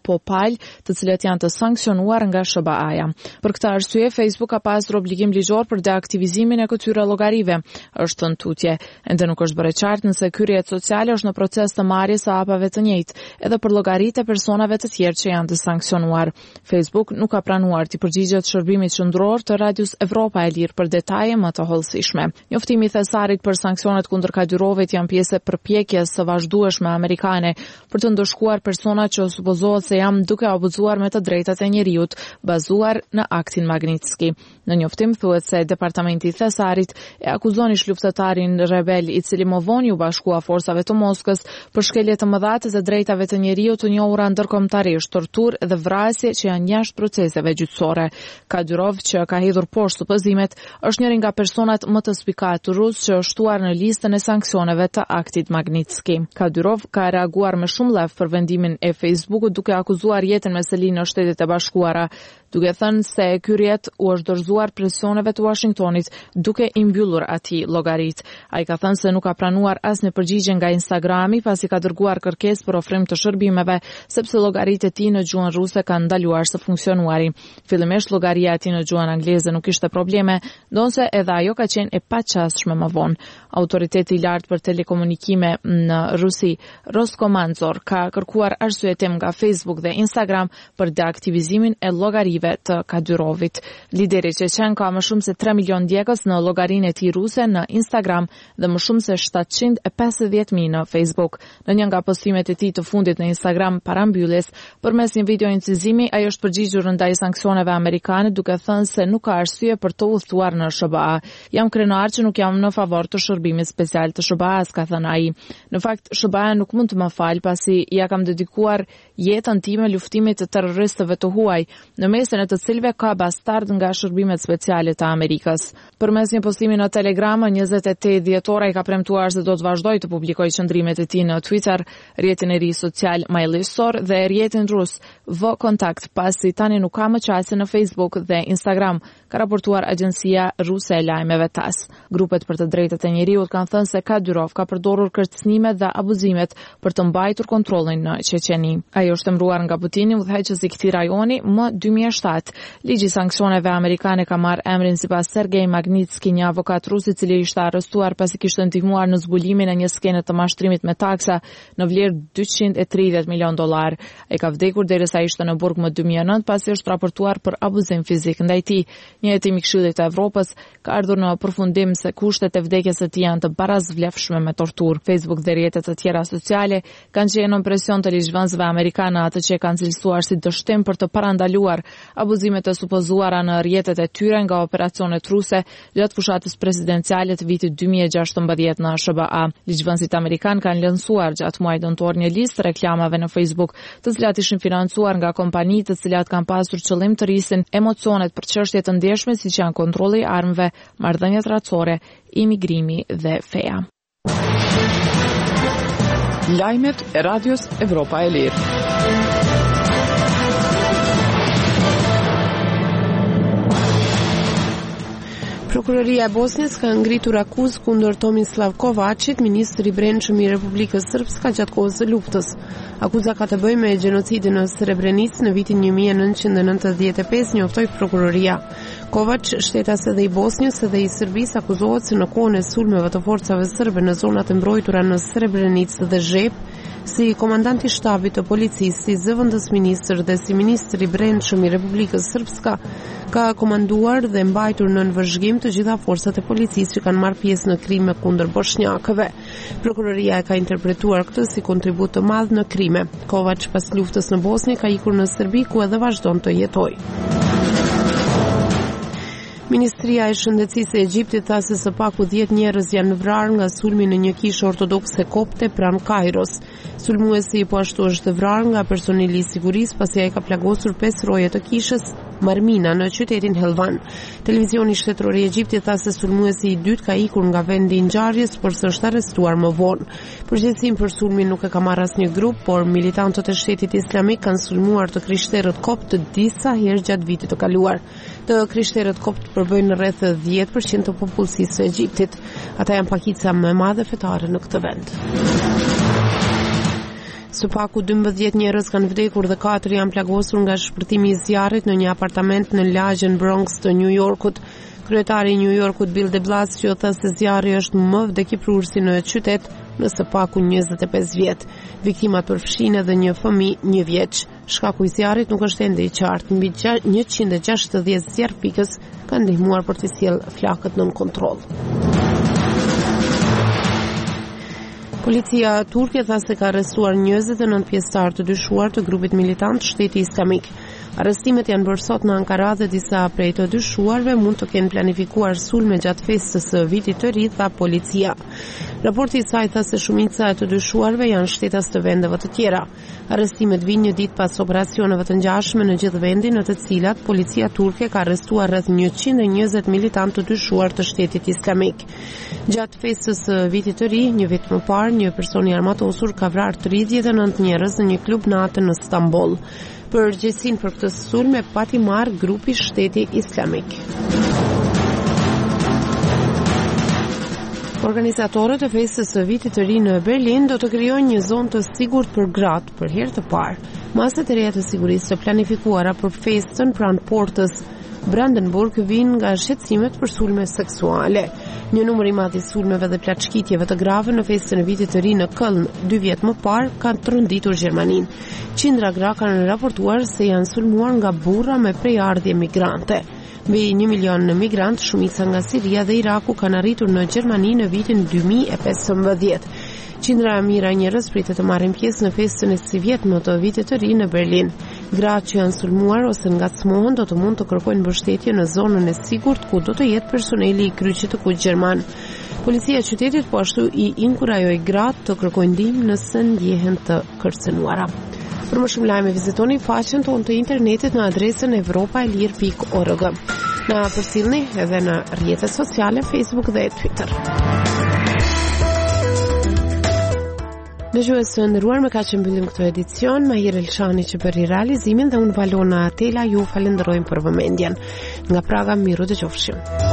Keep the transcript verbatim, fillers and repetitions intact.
apo palë, të cilët janë të sankcionuar nga S B A-ja. Për këtë arsye, Facebook ka pasur obligim ligjor për deaktivizimin e këtyre llogarive, është thënë tutje. Ende nuk është bërë qartë nëse ky rrjet social është në proces të marrjes së hapave të njëjtë, edhe për llogaritë e personave të tjerë që janë të sankcionuar. Facebook nuk ka pranuar të përgjigjet shërbimit qendror të Radios Evropa e Lirë për detaje më të hollësishme. Njoftimi i thesarit për sanksionet kundër Kadyrovit janë pjesë e përpjekjes së vazhdueshme amerikane për të ndëshkuar persona që supozohet se janë duke abuzuar me të drejtat e njerëzit, bazuar në aktin Magnitski. Në njoftim thuhet se departamenti i thesarit e akuzon ish luftëtarin rebel i cili më vonë u bashkua forsave të Moskës për shkelje të mëdha të drejtave të njerëzit të njohura ndërkombëtarisht, torturë dhe vrasje që janë jashtë proceseve gjyqësore. Kadyrov, që ka hedhur poshtë supozimet, është njëri nga personat më të spikatur rus që është shtuar në listën e sanksioneve të aktit Magnitski. Kadyrov ka reaguar me shumë lef për vendimin e Facebookut duke akuzuar jetën me selinë në Shtetet e Bashkuara, duke thënë se ky rrjet u është dorëzuar presioneve të Washingtonit duke i mbyllur atij llogarit. Ai ka thënë se nuk ka pranuar asnjë përgjigje nga Instagrami pasi ka dërguar kërkesë për ofrim të shërbimeve, sepse llogaritë e tij në gjuhën ruse kanë ndaluar së funksionuari. Fillimisht llogaria e tij në gjuhën angleze nuk kishte probleme, ndonse edhe ajo ka qenë e paqasshme më vonë. Autoriteti i lartë për telekomunikime në Rusi, Roskomnadzor, ka kërkuar arsyetim nga Facebook dhe Instagram për deaktivizimin e llogarive të Kadyrovit. Lideri çeçen ka më shumë se tre milion ndjekës në llogarinë e tij ruse në Instagram dhe më shumë se shtatëqind e pesëdhjetë mijë në Facebook. Në një nga postimet e tij të fundit në Instagram para mbylljes, përmes një video incizimi, ai është përgjigjur ndaj sanksioneve amerikane duke thënë se nuk ka arsye për të udhëtuar në S B A. Jam krenar që nuk jam në favor të shërbimit special të S B A-s, ka thënë ai. Në fakt, S B A nuk mund të më fal pasi ja kam dedikuar jetën time luftimit të terroristëve të huaj, në mesin e të cilëve ka bastard nga shërbimet speciale të Amerikës. Përmes një postimi në Telegram, njëzet e tetë dhjetor ai ka premtuar se do të vazhdojë të publikojë qëndrimet e tij në Twitter, rrjetin e ri social MyListore dhe rrjetin rus V-Kontakt, pasi tani nuk ka më qasje në Facebook dhe Instagram, ka raportuar agjencia ruse e lajmeve T A S. Grupet për të drejtat e njerëzit kanë thënë se Kadyrov ka përdorur kërcënimet dhe abuzimet për të mbajtur kontrollin në Çeçeni. Ai është emëruar nga Putini udhëheqës i këtij rajoni më dy mijë e shtatë. Ligji i sanksioneve amerikane ka marrë emrin sipas Sergej Magnitski, një avokat rus i cili ishte arrestuar pasi kishte ndihmuar në zbulimin e një skene të mashtrimit me taksa në vlerë dyqind e tridhjetë milion dollar. Ai ka vdekur derisa ishte në burg më dy mijë e nëntë pasi është raportuar për abuzim fizik ndaj tij. Një hetim i Këshillit të Evropës ka ardhur në përfundim se kushtet e vdekjes së tij janë të barazvlefshme me torturë. Facebook dhe rrjetet të tjera sociale kanë qenë në presion të ligjvënësve amerikanë, atë që kanë cilësuar si dështim për të parandaluar abuzimet e supozuara në rrjetet e tyre nga operacionet ruse gjatë fushatës presidenciale të vitit dy mijë e gjashtëmbëdhjetë në S B A. Ligjvënësit amerikanë kanë lënsuar gjatë muajit nëntor një listë reklamave në Facebook, të cilat ishin financuar nga kompani të cilat kanë pasur qëllim të rrisin emocionet për çështje të ndjeshme siç janë kontrolli i armëve, marrëdhëniet racore, imigrimi dhe feja. Lajmet e Radios Evropa e Lirë. Prokuroria e Bosnjës ka ngritur akuzë kundër Tomislav Kovacit, ministri i brendshëm i Republikës Srpska gjatë kohës së luftës. Akuza ka të bëjë me gjenocidin në Srebrenicë në vitin një mijë e nëntëqind e nëntëdhjetë e pesë, njoftoi prokuroria. Kovac, shtetas edhe i Bosnjës edhe i Serbisë, akuzohet se në kohën e sulmeve të forcave serbe në zonat e mbrojtura në Srebrenicë dhe Zhep, si komandant i shtabit të policisë, si zëvendës ministër dhe si ministri i brendshëm i Republikës Srpska, ka komanduar dhe mbajtur në vëzhgim të gjitha forcat e policisë që kanë marrë pjesë në krime kundër bosnjakëve. Prokuroria e ka interpretuar këtë si kontribut të madh në krime. Kovac pas luftës në Bosnjë ka ikur në Serbi ku edhe vazhdon të jetojë. Ministria e Shëndetësisë e Egjiptit tha se së paku dhjetë njerëz janë vrarë nga sulmi në një kishë ortodokse kopte pranë Kairos. Sulmuesi po ashtu është vrarë nga personeli i sigurisë pasi ai ka plagosur pesë roje të kishës Marmina në qytetin Helvan. Televizioni shtetëror i Egjiptit tha se sulmuesi i dytë ka ikur nga vendi i ngjarjes, por s'është arrestuar më vonë. Përgjegjësinë për sulmin nuk e ka marrë asnjë grup, por militantët e Shtetit Islamik kanë sulmuar të krishterët kopt të disa herë gjatë vitit të kaluar. Të krishterët kopt përbëjnë rreth dhjetë përqind të popullsisë së Egjiptit. Ata janë pakica më e madhe fetare në këtë vend. Së paku dymbëdhjetë njerëz kanë vdekur dhe katër janë plagosur nga shpërtimi i zjarrit në një apartament në lagjën Bronx të New Yorkut. Kryetari i New Yorkut Bill de Blasio tha se zjarri është më vdekjeprurësi në qytet në së paku njëzet e pesë vjet. Viktimat përfshin edhe një fëmijë një vjeç. Shkaku i zjarrit nuk është ende i qartë. Mbi njëqind e gjashtëdhjetë zjarrpikës kanë ndihmuar për të sjellë flakët nën kontroll. Policia turke tha se ka arrestuar njëzet e nëntë pjesëtar të dyshuar të grupit militant Shteti Islamik. Arrestimet janë bërë sot në Ankara dhe disa prej të dyshuarve mund të kenë planifikuar sulme gjatë festës së vitit të ri, tha policia. Raporti i saj tha se shumica e të dyshuarve janë shtetas të vendeve të tjera. Arrestimet vijnë një ditë pas operacioneve të ngjashme në gjithë vendin, në të cilat policia turke ka arrestuar rreth njëqind e njëzet militantë të dyshuar të Shtetit Islamik. Gjatë festës së vitit të ri, një vit më parë, një person i armatosur ka vrarë tridhjetë e nëntë njerëz në një klub natë në Stamboll. Përgjegjësinë për këtë sulme pati marrë grupi Shteti Islamik. Organizatorët e festës së vitit të ri në Berlin do të krijojnë një zonë të sigurt për gratë për herë të parë. Masat e reja të sigurisë të planifikuara për festën pranë portës Brandenburg vijnë nga shqetësimet për sulme seksuale. Një numër i madh i sulmeve dhe plaçkitjeve të grave në festën e vitit të ri në Köln dy vjet më parë kanë tronditur Gjermaninë. Qindra gra kanë raportuar se janë sulmuar nga burra me prejardhje migrante. Mbi një milion migrantë, shumica nga Siria dhe Iraku, kanë arritur në Gjermani në vitin dy mijë e pesëmbëdhjetë. Qindra e mira njerëz pritet të marrin pjesë në festën e si vjet më të vitit të ri në Berlin. Gratë që janë sulmuar ose ngacmohen do të mund të kërkojnë mbështetje në zonën e sigurt ku do të jetë personeli i kryqit të kuq gjerman. Policia e qytetit po ashtu i inkurajoi gratë të kërkojnë ndihmë nëse ndjehen të kërcënuara. Për më shumë lajme vizitoni faqen tonë të internetit në adresën evropaelir pikë org. Na përcjellni edhe në rrjetet sociale Facebook dhe Twitter. Dëgjues të nderuar, me kaq mbyllim këtë edicion. Mahir Elshani që bëri realizimin dhe unë Valona Atela ju falenderojmë për vëmendjen. Nga Praga, miru dëgjofshim.